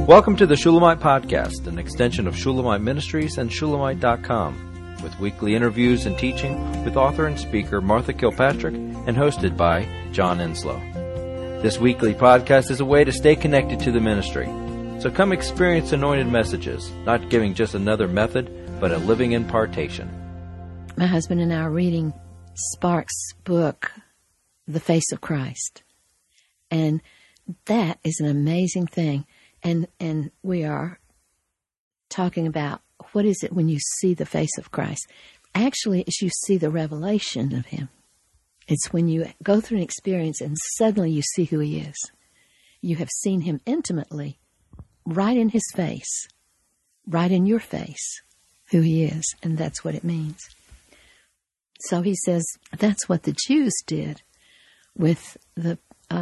Welcome to the Shulamite Podcast, an extension of Shulamite Ministries and Shulamite.com, with weekly interviews and teaching with author and speaker Martha Kilpatrick and hosted by John Enslow. This weekly podcast is a way to stay connected to the ministry. So come experience anointed messages, not giving just another method, but a living impartation. My husband and I are reading Sparks' book, The Face of Christ. And that is an amazing thing. And we are talking about what is it when you see the face of Christ. Actually, it's you see the revelation of him. It's when you go through an experience and suddenly you see who he is. You have seen him intimately, right in his face, right in your face, who he is. And that's what it means. So he says that's what the Jews did with the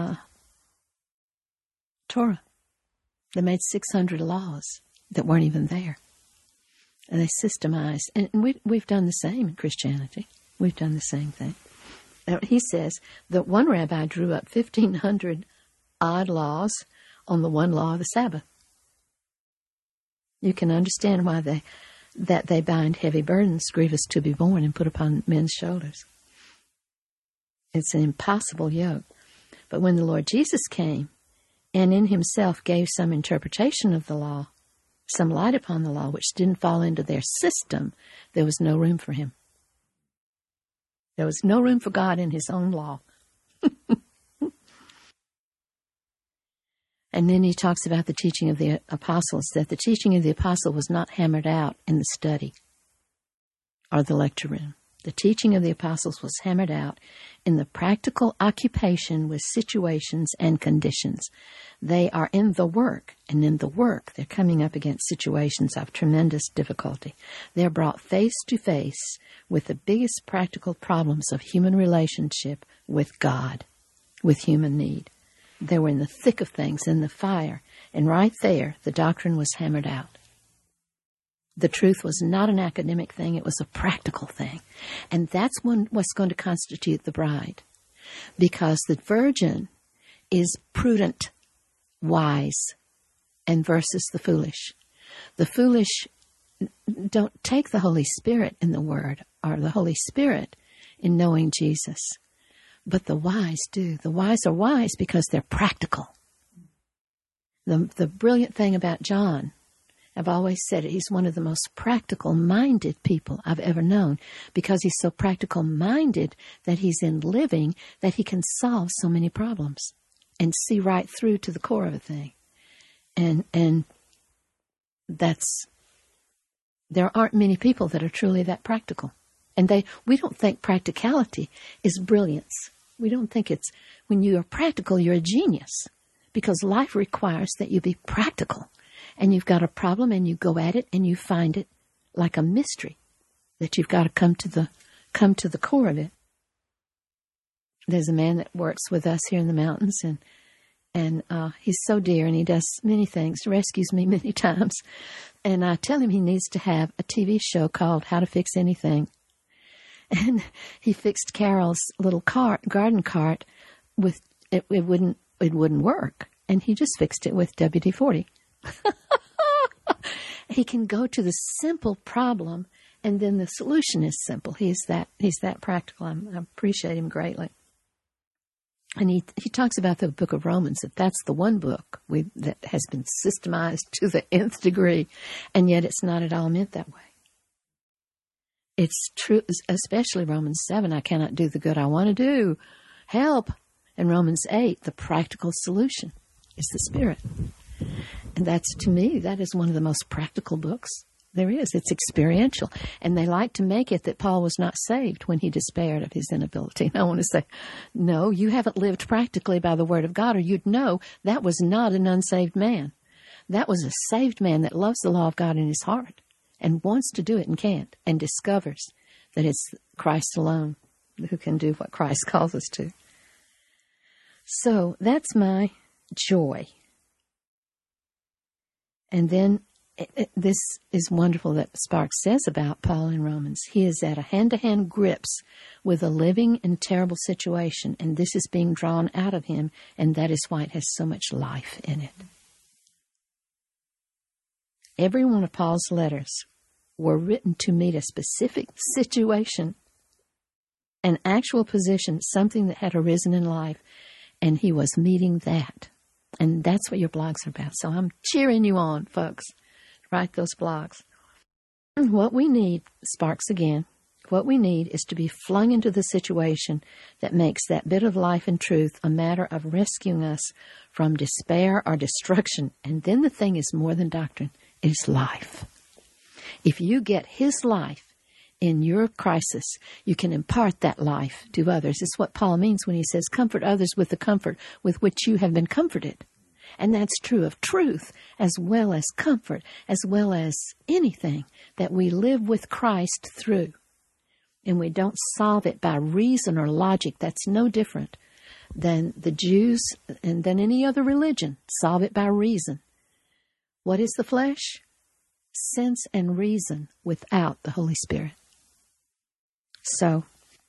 Torah. They made 600 laws that weren't even there. And they systemized. And we've done the same in Christianity. We've done the same thing. He says that one rabbi drew up 1,500 odd laws on the one law of the Sabbath. You can understand why they bind heavy burdens, grievous to be borne, and put upon men's shoulders. It's an impossible yoke. But when the Lord Jesus came, and in himself gave some interpretation of the law, some light upon the law, which didn't fall into their system, there was no room for him. There was no room for God in his own law. And then he talks about the teaching of the apostles, that the teaching of the apostle was not hammered out in the study or the lecture room. The teaching of the apostles was hammered out in the practical occupation with situations and conditions. They are in the work, and in the work they're coming up against situations of tremendous difficulty. They're brought face to face with the biggest practical problems of human relationship with God, with human need. They were in the thick of things, in the fire, and right there the doctrine was hammered out. The truth was not an academic thing, it was a practical thing. And that's what's going to constitute the bride. Because the virgin is prudent, wise, and versus the foolish. The foolish don't take the Holy Spirit in the Word, or the Holy Spirit in knowing Jesus. But the wise do. The wise are wise because they're practical. The brilliant thing about John, I've always said it, he's one of the most practical-minded people I've ever known, because he's so practical-minded that he's in living that he can solve so many problems and see right through to the core of a thing. And there aren't many people that are truly that practical. And we don't think practicality is brilliance. We don't think it's, when you are practical, you're a genius, because life requires that you be practical. And you've got a problem and you go at it and you find it like a mystery that you've got to come to the core of it. There's a man that works with us here in the mountains, and he's so dear, and he does many things, rescues me many times. And I tell him he needs to have a TV show called How to Fix Anything. And he fixed Carol's little garden cart with it wouldn't work, and he just fixed it with WD-40. He can go to the simple problem, and then the solution is simple. He's that practical. I appreciate him greatly. And he talks about the book of Romans, that's the one book that has been systemized to the nth degree, and yet it's not at all meant that way. It's true, especially Romans 7, I cannot do the good I want to do. Help! And Romans 8, the practical solution is the Spirit. And that's, to me, that is one of the most practical books there is. It's experiential. And they like to make it that Paul was not saved when he despaired of his inability. And I want to say, no, you haven't lived practically by the Word of God, or you'd know that was not an unsaved man. That was a saved man that loves the law of God in his heart and wants to do it and can't, and discovers that it's Christ alone who can do what Christ calls us to. So that's my joy. And then this is wonderful that Sparks says about Paul in Romans. He is at a hand-to-hand grips with a living and terrible situation, and this is being drawn out of him, and that is why it has so much life in it. Every one of Paul's letters were written to meet a specific situation, an actual position, something that had arisen in life, and he was meeting that. And that's what your blogs are about. So I'm cheering you on, folks. Write those blogs. What we need, Sparks again, what we need is to be flung into the situation that makes that bit of life and truth a matter of rescuing us from despair or destruction. And then the thing is more than doctrine. It is life. If you get his life in your crisis, you can impart that life to others. It's what Paul means when he says, comfort others with the comfort with which you have been comforted. And that's true of truth as well as comfort, as well as anything that we live with Christ through. And we don't solve it by reason or logic. That's no different than the Jews and than any other religion. Solve it by reason. What is the flesh? Sense and reason without the Holy Spirit. So,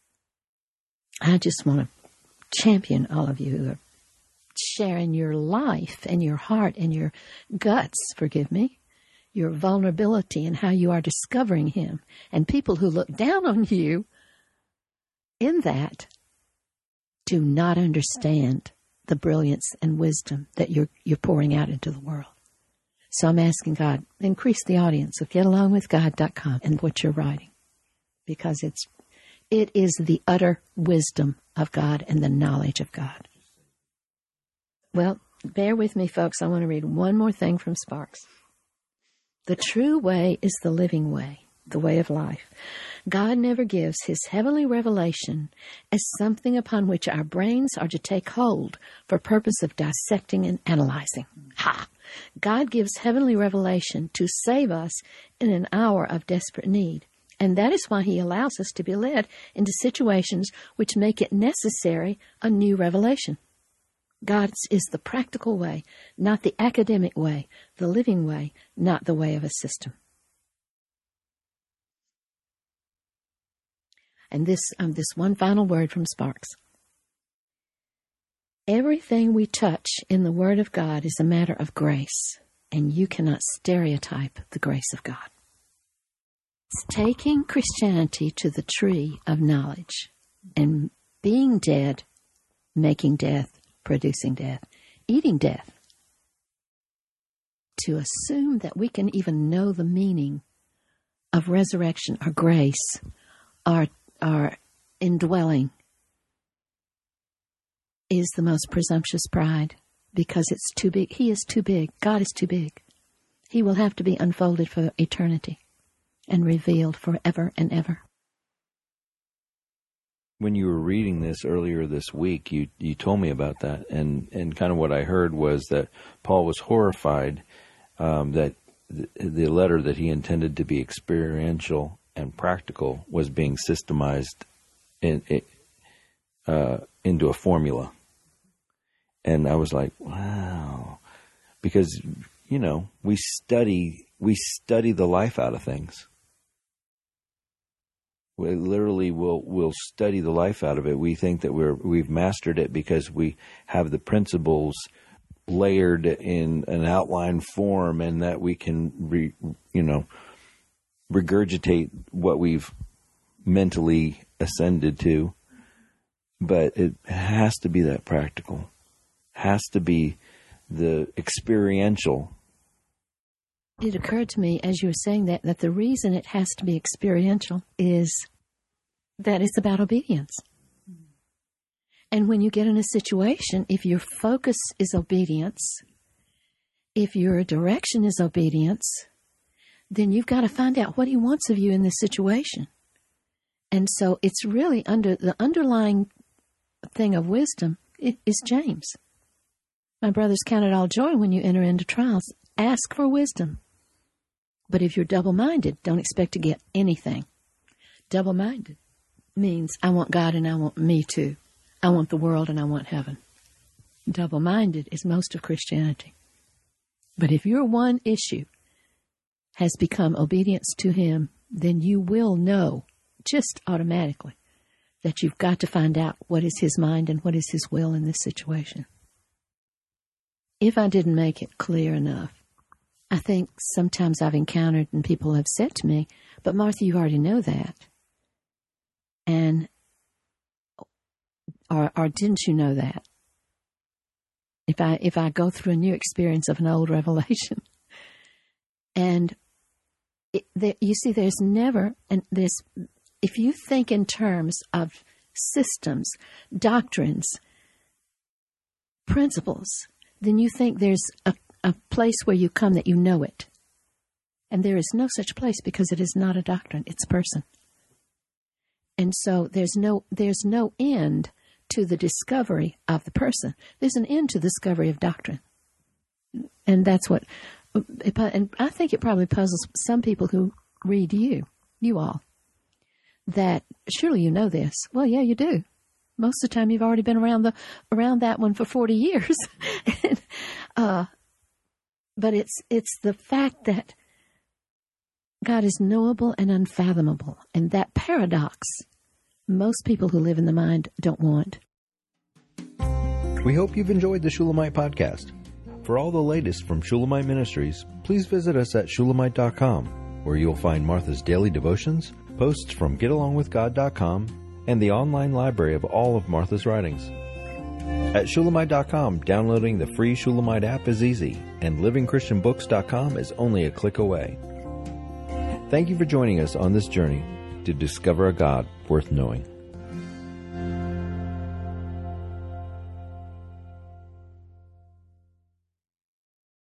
I just want to champion all of you who are sharing your life and your heart and your guts, forgive me, your vulnerability and how you are discovering him. And people who look down on you in that do not understand the brilliance and wisdom that you're pouring out into the world. So I'm asking God, increase the audience of GetAlongWithGod.com and what you're writing, because it is the utter wisdom of God and the knowledge of God. Well, bear with me, folks. I want to read one more thing from Sparks. The true way is the living way, the way of life. God never gives his heavenly revelation as something upon which our brains are to take hold for purpose of dissecting and analyzing. Ha! God gives heavenly revelation to save us in an hour of desperate need. And that is why he allows us to be led into situations which make it necessary a new revelation. God's is the practical way, not the academic way, the living way, not the way of a system. And this one final word from Sparks. Everything we touch in the Word of God is a matter of grace, and you cannot stereotype the grace of God. It's taking Christianity to the tree of knowledge and being dead, making death, producing death, eating death. To assume that we can even know the meaning of resurrection or grace or indwelling is the most presumptuous pride, because it's too big. He is too big. God is too big. He will have to be unfolded for eternity and revealed forever and ever. When you were reading this earlier this week, you told me about that, and kind of what I heard was that Paul was horrified that the letter that he intended to be experiential and practical was being systemized into a formula. And I was like, wow, because we study the life out of things. We literally will study the life out of it. We think that we've mastered it because we have the principles layered in an outline form, and that we can regurgitate what we've mentally ascended to. But it has to be that practical. Has to be the experiential. It occurred to me as you were saying that the reason it has to be experiential is that it's about obedience. And when you get in a situation, if your focus is obedience, if your direction is obedience, then you've got to find out what he wants of you in this situation. And so it's really under the underlying thing of wisdom is James. My brothers, count it all joy when you enter into trials. Ask for wisdom. But if you're double-minded, don't expect to get anything. Double-minded means I want God and I want me too. I want the world and I want heaven. Double-minded is most of Christianity. But if your one issue has become obedience to him, then you will know just automatically that you've got to find out what is his mind and what is his will in this situation. If I didn't make it clear enough, I think sometimes I've encountered and people have said to me, but Martha, you already know that. And, or didn't you know that? If I go through a new experience of an old revelation. And you see, there's never, and if you think in terms of systems, doctrines, principles, then you think there's a place where you come that you know it. And there is no such place because it is not a doctrine, it's a person. And so there's no end to the discovery of the person. There's an end to the discovery of doctrine. And that's what, and I think it probably puzzles some people who read you all, that surely you know this. Well, yeah, you do. Most of the time you've already been around that one for 40 years. But it's the fact that God is knowable and unfathomable. And that paradox, most people who live in the mind don't want. We hope you've enjoyed the Shulamite podcast. For all the latest from Shulamite Ministries, please visit us at Shulamite.com, where you'll find Martha's daily devotions, posts from GetAlongWithGod.com, and the online library of all of Martha's writings. At Shulamite.com, downloading the free Shulamite app is easy, and LivingChristianBooks.com is only a click away. Thank you for joining us on this journey to discover a God worth knowing.